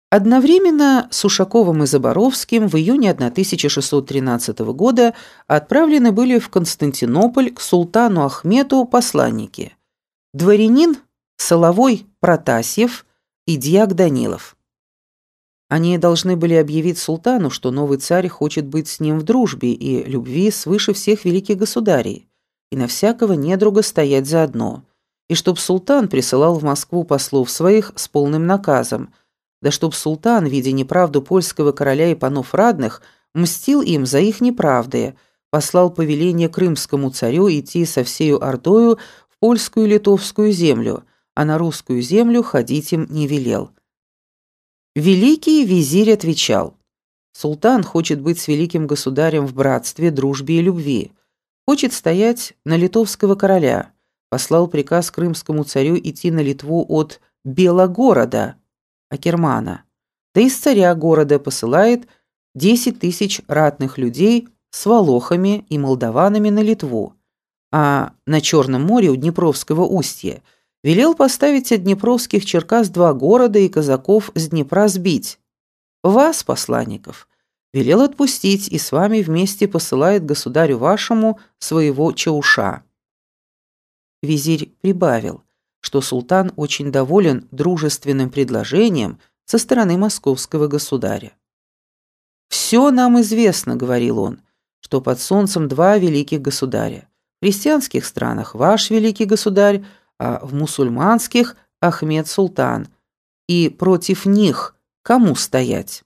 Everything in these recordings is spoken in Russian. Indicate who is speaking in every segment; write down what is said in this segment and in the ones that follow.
Speaker 1: Одновременно с Ушаковым и Заборовским в июне 1613 года отправлены были в Константинополь к султану Ахмету посланники: дворянин Соловой Протасьев и дьяк Данилов. Они должны были объявить султану, что новый царь хочет быть с ним в дружбе и любви свыше всех великих государей, и на всякого недруга стоять заодно, и чтоб султан присылал в Москву послов своих с полным наказом, да чтоб султан, видя неправду польского короля и панов радных, мстил им за их неправды, послал повеление крымскому царю идти со всею ордою в польскую и литовскую землю, а на русскую землю ходить им не велел. Великий визирь отвечал: султан хочет быть с великим государем в братстве, дружбе и любви, хочет стоять на литовского короля, послал приказ крымскому царю идти на Литву от Белогорода, Акермана, да из царя города посылает 10 тысяч ратных людей с волохами и молдаванами на Литву, а на Черном море у Днепровского устья велел поставить от днепровских Черкас 2 города и казаков с Днепра сбить. Вас, посланников, велел отпустить и с вами вместе посылает государю вашему своего Чауша. Визирь прибавил, что султан очень доволен дружественным предложением со стороны московского государя. «Все нам известно, — говорил он, — что под солнцем 2 великих государя. В христианских странах ваш великий государь, а в мусульманских – Ахмед Султан. И против них кому стоять?»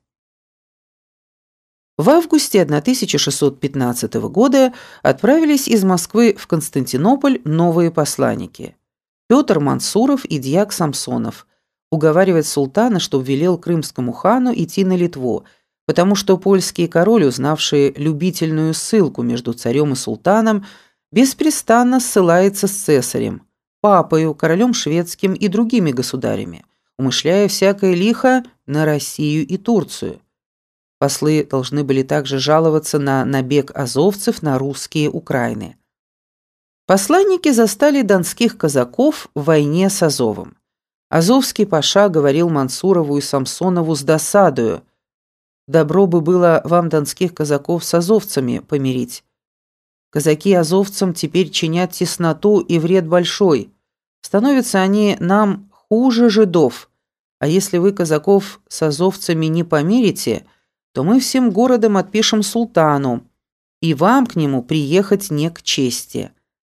Speaker 1: В августе 1615 года отправились из Москвы в Константинополь новые посланники: Петр Мансуров и дьяк Самсонов, уговаривать султана, чтобы велел крымскому хану идти на Литву, потому что польский король, узнавший любительную ссылку между царем и султаном, беспрестанно ссылается с цесарем, папою, королем шведским и другими государями, умышляя всякое лихо на Россию и Турцию. Послы должны были также жаловаться на набег азовцев на русские Украины. Посланники застали донских казаков в войне с Азовом. Азовский паша говорил Мансурову и Самсонову с досадою: «Добро бы было вам донских казаков с азовцами помирить. Казаки азовцам теперь чинят тесноту и вред большой. Становятся они нам хуже жидов, а если вы казаков с азовцами не помирите, то мы всем городом отпишем султану, и вам к нему приехать не к чести».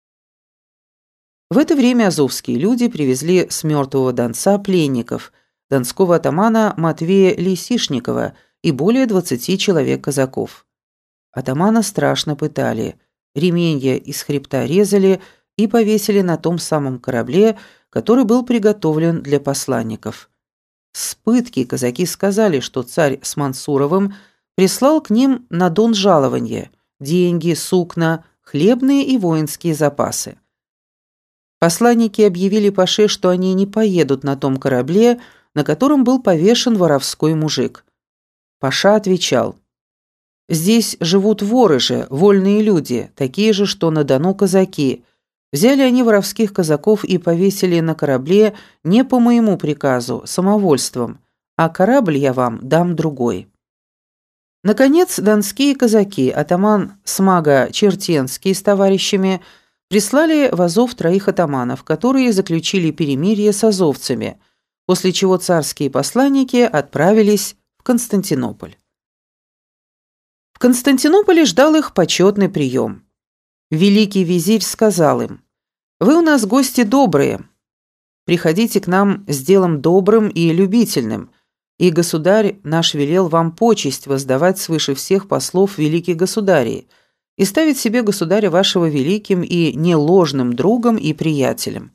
Speaker 1: В это время азовские люди привезли с мертвого донца пленников, донского атамана Матвея Лисишникова и более 20 человек казаков. Атамана страшно пытали, ременья из хребта резали и повесили на том самом корабле, который был приготовлен для посланников. С пытки казаки сказали, что царь с Мансуровым прислал к ним на Дон жалованье, деньги, сукна, хлебные и воинские запасы. Посланники объявили паше, что они не поедут на том корабле, на котором был повешен воровской мужик. Паша отвечал: «Здесь живут воры же, вольные люди, такие же, что на Дону казаки. Взяли они воровских казаков и повесили на корабле не по моему приказу, самовольством, а корабль я вам дам другой». Наконец, донские казаки, атаман Смага Чертенский с товарищами, прислали в Азов 3 атаманов, которые заключили перемирие с азовцами, после чего царские посланники отправились в Константинополь. В Константинополе ждал их почетный прием. Великий визирь сказал им: «Вы у нас гости добрые, приходите к нам с делом добрым и любительным, и государь наш велел вам почесть воздавать свыше всех послов великих государей и ставить себе государя вашего великим и неложным другом и приятелем».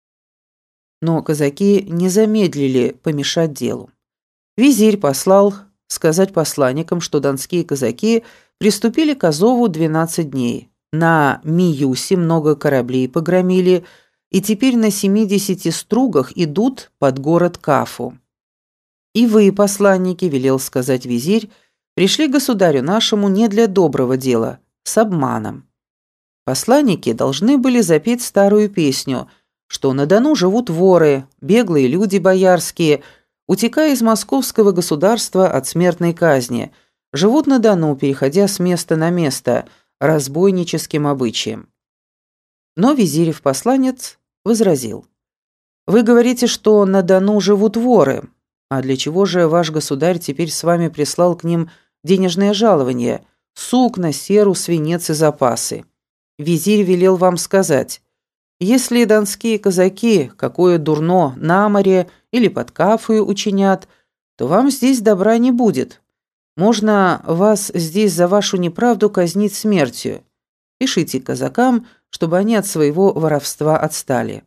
Speaker 1: Но казаки не замедлили помешать делу. Визирь послал сказать посланникам, что донские казаки приступили к Азову 12 дней. На Миюсе много кораблей погромили, и теперь на 70 стругах идут под город Кафу. «И вы, посланники, — велел сказать визирь, — пришли к государю нашему не для доброго дела, с обманом. Посланники должны были запеть старую песню, что на Дону живут воры, беглые люди боярские, утекая из московского государства от смертной казни, живут на Дону, переходя с места на место разбойническим обычаем. Но визирев-посланец возразил: «Вы говорите, что на Дону живут воры, а для чего же ваш государь теперь с вами прислал к ним денежное жалование, сукна, серу, свинец и запасы? Визирь велел вам сказать: если донские казаки какое дурно на море или под Кафою учинят, то вам здесь добра не будет. Можно вас здесь за вашу неправду казнить смертью. Пишите казакам, чтобы они от своего воровства отстали».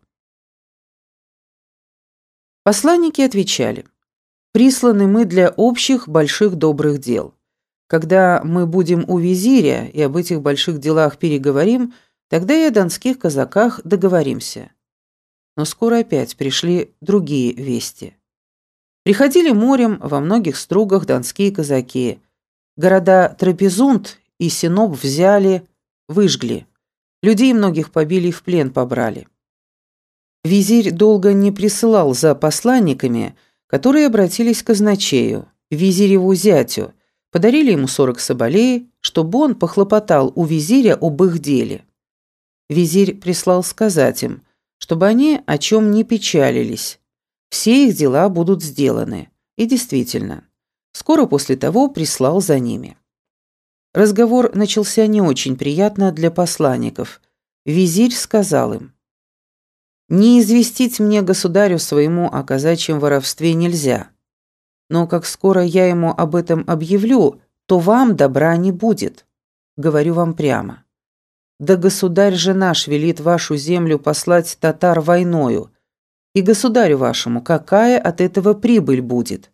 Speaker 1: Посланники отвечали: «Присланы мы для общих больших добрых дел. Когда мы будем у визиря и об этих больших делах переговорим, тогда и о донских казаках договоримся». Но скоро опять пришли другие вести. Приходили морем во многих стругах донские казаки. Города Трапезунд и Синоп взяли, выжгли. Людей многих побили и в плен побрали. Визирь долго не присылал за посланниками, которые обратились к казначею, визиреву зятю, подарили ему 40 соболей, чтобы он похлопотал у визиря об их деле. Визирь прислал сказать им, чтобы они о чем не печалились, все их дела будут сделаны. И действительно, скоро после того прислал за ними. Разговор начался не очень приятно для посланников. Визирь сказал им: «Не известить мне государю своему о казачьем воровстве нельзя. Но как скоро я ему об этом объявлю, то вам добра не будет. Говорю вам прямо. Да государь же наш велит вашу землю послать татар войною, и государю вашему какая от этого прибыль будет?»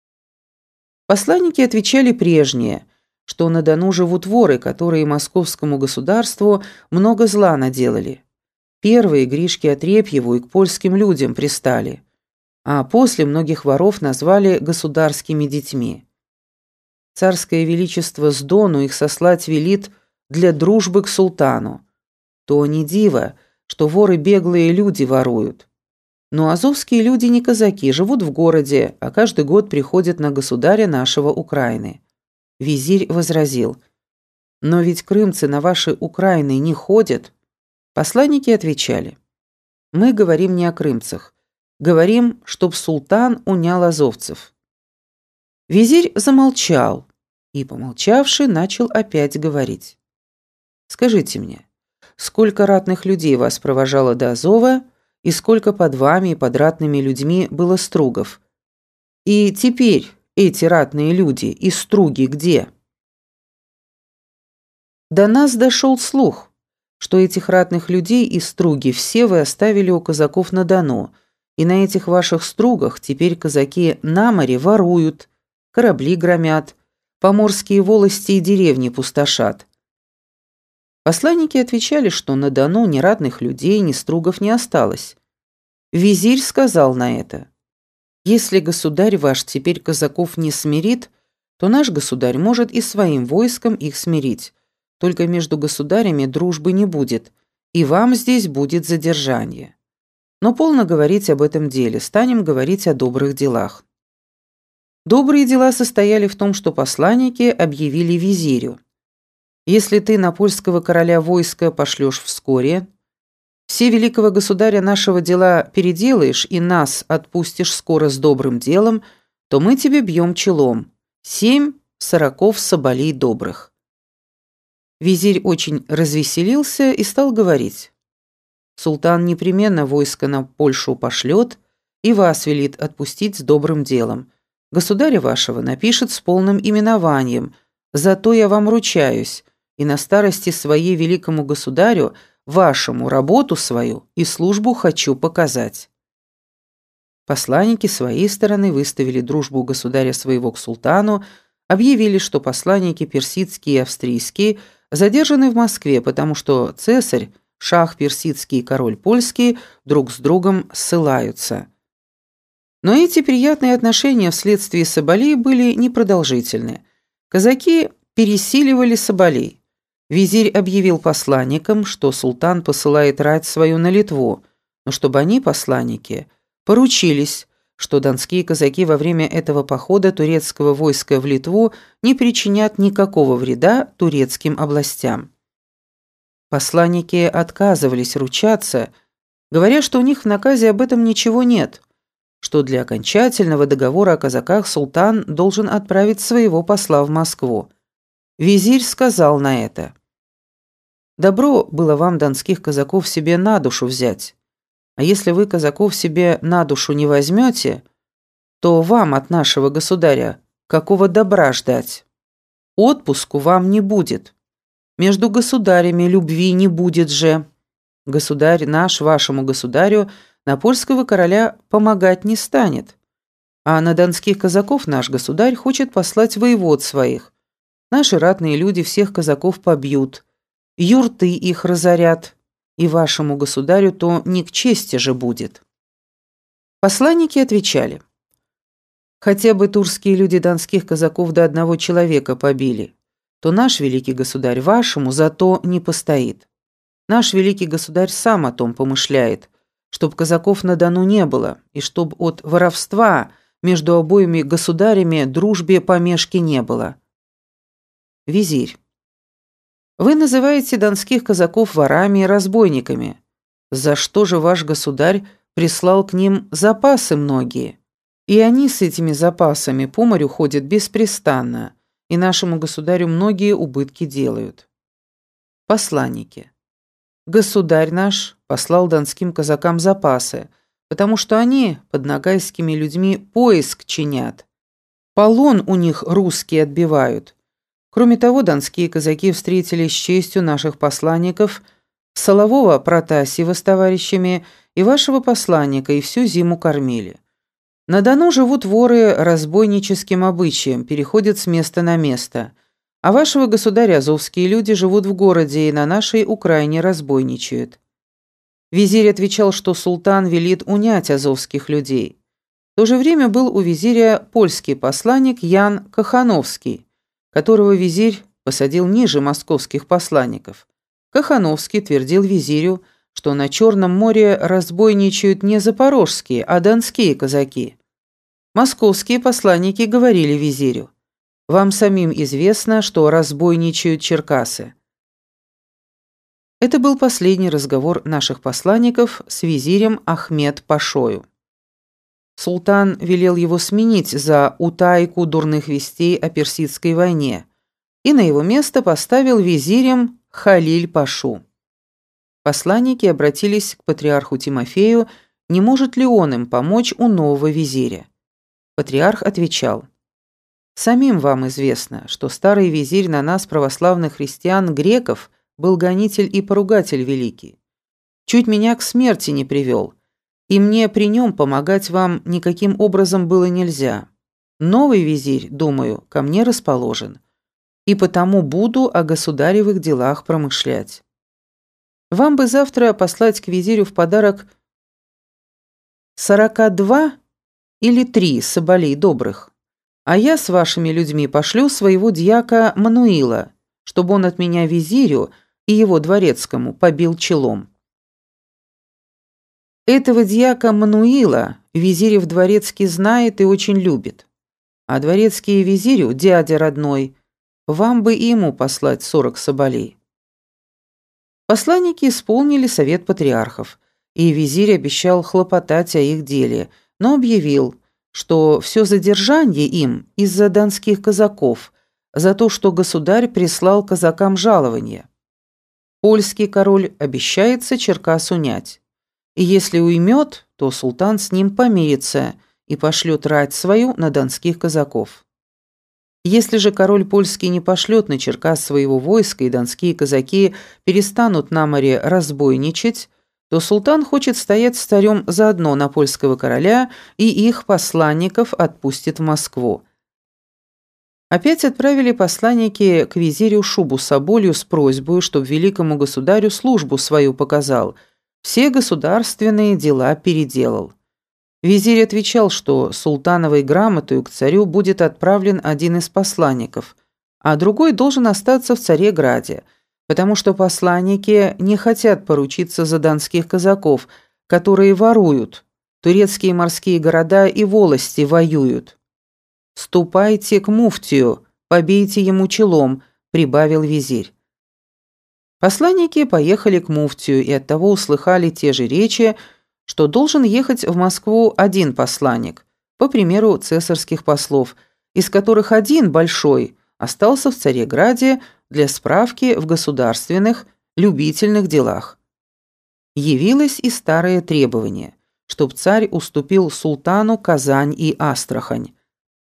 Speaker 1: Посланники отвечали прежние, что на Дону живут воры, которые московскому государству много зла наделали. Первые Гришке Отрепьеву и к польским людям пристали, а после многих воров назвали государскими детьми. Царское величество с Дону их сослать велит для дружбы к султану. То не диво, что воры беглые люди воруют. Но азовские люди не казаки, живут в городе, а каждый год приходят на государя нашего Украины. Визирь возразил: «Но ведь крымцы на вашей Украины не ходят». Посланники отвечали: «Мы говорим не о крымцах, говорим, чтоб султан унял азовцев». Визирь замолчал и, помолчавши, начал опять говорить: «Скажите мне, сколько ратных людей вас провожало до Азова, и сколько под вами и под ратными людьми было стругов? И теперь эти ратные люди и струги где?» До нас дошел слух, что этих ратных людей и струги все вы оставили у казаков на Дону, и на этих ваших стругах теперь казаки на море воруют, корабли громят, поморские волости и деревни пустошат. Посланники отвечали, что на Дону ни ратных людей, ни стругов не осталось. Визирь сказал на это: «Если государь ваш теперь казаков не смирит, то наш государь может и своим войском их смирить. Только между государями дружбы не будет, и вам здесь будет задержание. Но полно говорить об этом деле, станем говорить о добрых делах». Добрые дела состояли в том, что посланники объявили визирю: «Если ты на польского короля войско пошлешь вскоре, все великого государя нашего дела переделаешь и нас отпустишь скоро с добрым делом, то мы тебе бьем челом 7 сороков соболей добрых». Визирь очень развеселился и стал говорить: «Султан непременно войско на Польшу пошлет и вас велит отпустить с добрым делом. Государя вашего напишет с полным именованием, зато я вам ручаюсь, и на старости своей великому государю, вашему, работу свою и службу хочу показать». Посланники с своей стороны выставили дружбу государя своего к султану, объявили, что посланники персидские и австрийские задержаны в Москве, потому что цесарь, шах персидский и король польский друг с другом ссылаются. Но эти приятные отношения вследствие соболей были непродолжительны. Казаки пересиливали соболей. Визирь объявил посланникам, что султан посылает рать свою на Литву, но чтобы они, посланники, поручились, что донские казаки во время этого похода турецкого войска в Литву не причинят никакого вреда турецким областям. Посланники отказывались ручаться, говоря, что у них в наказе об этом ничего нет, что для окончательного договора о казаках султан должен отправить своего посла в Москву. Визирь сказал на это: «Добро было вам, донских казаков, себе на душу взять. А если вы казаков себе на душу не возьмете, то вам от нашего государя какого добра ждать? Отпуску вам не будет. Между государями любви не будет же. Государь наш вашему государю на польского короля помогать не станет. А на донских казаков наш государь хочет послать воевод своих. Наши ратные люди всех казаков побьют, юрты их разорят, и вашему государю то не к чести же будет». Посланники отвечали: «Хотя бы турские люди донских казаков до одного человека побили, то наш великий государь вашему за то не постоит. Наш великий государь сам о том помышляет, чтоб казаков на Дону не было, и чтоб от воровства между обоими государями дружбе помешки не было». Визирь: «Вы называете донских казаков ворами и разбойниками. За что же ваш государь прислал к ним запасы многие? И они с этими запасами по морю ходят беспрестанно, и нашему государю многие убытки делают». Посланники: «Государь наш послал донским казакам запасы, потому что они под ногайскими людьми поиск чинят. Полон у них русские отбивают. Кроме того, донские казаки встретили с честью наших посланников, Солового Протасьева с товарищами и вашего посланника, и всю зиму кормили. На Дону живут воры разбойническим обычаем, переходят с места на место, а вашего государя азовские люди живут в городе и на нашей Украине разбойничают». Визирь отвечал, что султан велит унять азовских людей. В то же время был у визиря польский посланник Ян Кохановский, которого визирь посадил ниже московских посланников. Кохановский твердил визирю, что на Черном море разбойничают не запорожские, а донские казаки. Московские посланники говорили визирю: «Вам самим известно, что разбойничают черкасы». Это был последний разговор наших посланников с визирем Ахмед Пашою. Султан велел его сменить за утайку дурных вестей о персидской войне и на его место поставил визирем Халиль-Пашу. Посланники обратились к патриарху Тимофею, не может ли он им помочь у нового визиря. Патриарх отвечал: «Самим вам известно, что старый визирь на нас, православных христиан, греков, был гонитель и поругатель великий. Чуть меня к смерти не привел, и мне при нем помогать вам никаким образом было нельзя. Новый визирь, думаю, ко мне расположен, и потому буду о государевых делах промышлять. Вам бы завтра послать к визирю в подарок 42 или 3 соболей добрых, а я с вашими людьми пошлю своего дьяка Мануила, чтобы он от меня визирю и его дворецкому побил челом». Этого дьяка Мануила визирев дворецкий знает и очень любит. А дворецкий визирю, дядя родной, вам бы и ему послать 40 соболей. Посланники исполнили совет патриархов, и визирь обещал хлопотать о их деле, но объявил, что все задержание им из-за донских казаков, за то, что государь прислал казакам жалование. Польский король обещается Черкас унять. И если уймет, то султан с ним помирится и пошлет рать свою на донских казаков. Если же король польский не пошлет на Черкас своего войска и донские казаки перестанут на море разбойничать, то султан хочет стоять с царем заодно на польского короля и их посланников отпустит в Москву. Опять отправили посланники к визирю Шубу-Соболью с просьбой, чтобы великому государю службу свою показал, все государственные дела переделал. Визирь отвечал, что султановой грамотою к царю будет отправлен один из посланников, а другой должен остаться в Цареграде, потому что посланники не хотят поручиться за донских казаков, которые воруют, Турецкие морские города и волости воюют. «Ступайте к муфтию, побейте ему челом», — прибавил визирь. Посланники поехали к муфтию и оттого услыхали те же речи, что должен ехать в Москву один посланник, по примеру цесарских послов, из которых один, большой, остался в Цареграде для справки в государственных, любительных делах. Явилось и старое требование, чтоб царь уступил султану Казань и Астрахань.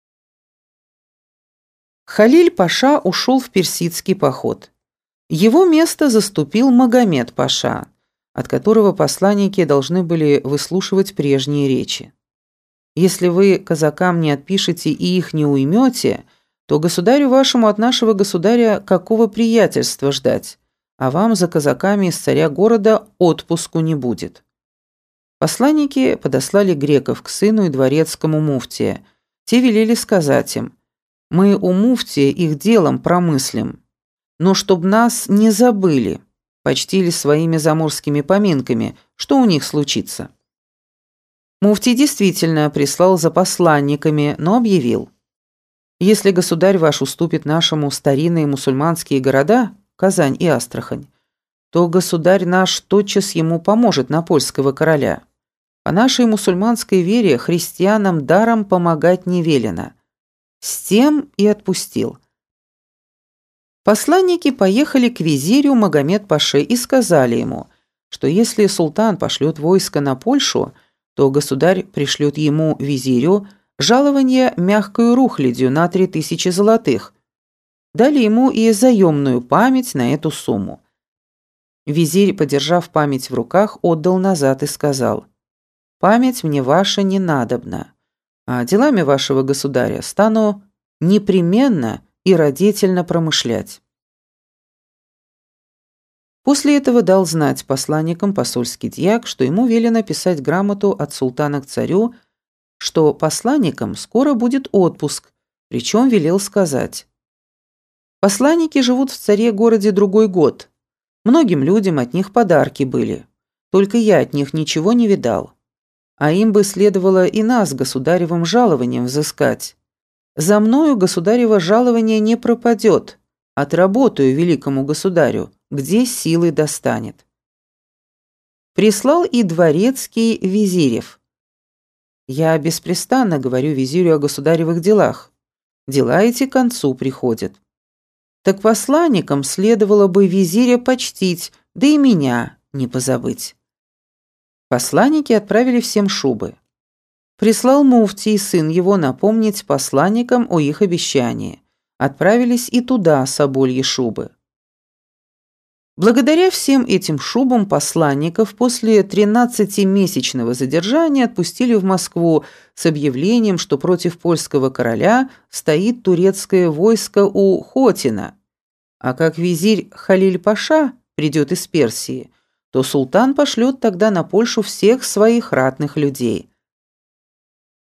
Speaker 1: Халиль-паша ушел в персидский поход. Его место заступил Магомед-паша, от которого посланники должны были выслушивать прежние речи. Если вы казакам не отпишете и их не уймете, то государю вашему от нашего государя какого приятельства ждать, а вам за казаками из царя города отпуску не будет. Посланники подослали греков к сыну и дворецкому муфтия. Те велели сказать им: «Мы у муфтия их делом промыслим, но чтоб нас не забыли, почтили своими заморскими поминками, что у них случится». Муфтий действительно прислал за посланниками, но объявил: «Если государь ваш уступит нашему старинные мусульманские города, Казань и Астрахань, то государь наш тотчас ему поможет на польского короля. По нашей мусульманской вере христианам даром помогать не велено». С тем и отпустил. Посланники поехали к визирю Магомед-паше и сказали ему, что если султан пошлет войско на Польшу, то государь пришлет ему, визирю, жалование мягкою рухлядью на 3000 золотых. Дали ему и заемную память на эту сумму. Визирь, подержав память в руках, отдал назад и сказал: «Память мне ваша не надобна, а делами вашего государя стану непременно и радетельно промышлять». После этого дал знать посланникам посольский дьяк, что ему велено писать грамоту от султана к царю, что посланникам скоро будет отпуск, причем велел сказать: «Посланники живут в царе-городе другой год. Многим людям от них подарки были. Только я от них ничего не видал. А им бы следовало и нас государевым жалованием взыскать. За мною государево жалование не пропадет. Отработаю великому государю, где силы достанет». Прислал и дворецкий Визирев. «Я беспрестанно говорю визирю о государевых делах. Дела эти к концу приходят. Так посланникам следовало бы визиря почтить, да и меня не позабыть». Посланники отправили всем шубы. Прислал муфтий, сын его, напомнить посланникам о их обещании. Отправились и туда собольи шубы. Благодаря всем этим шубам посланников после 13-месячного задержания отпустили в Москву с объявлением, что против польского короля стоит турецкое войско у Хотина, а как визирь Халиль-паша придет из Персии, то султан пошлет тогда на Польшу всех своих ратных людей.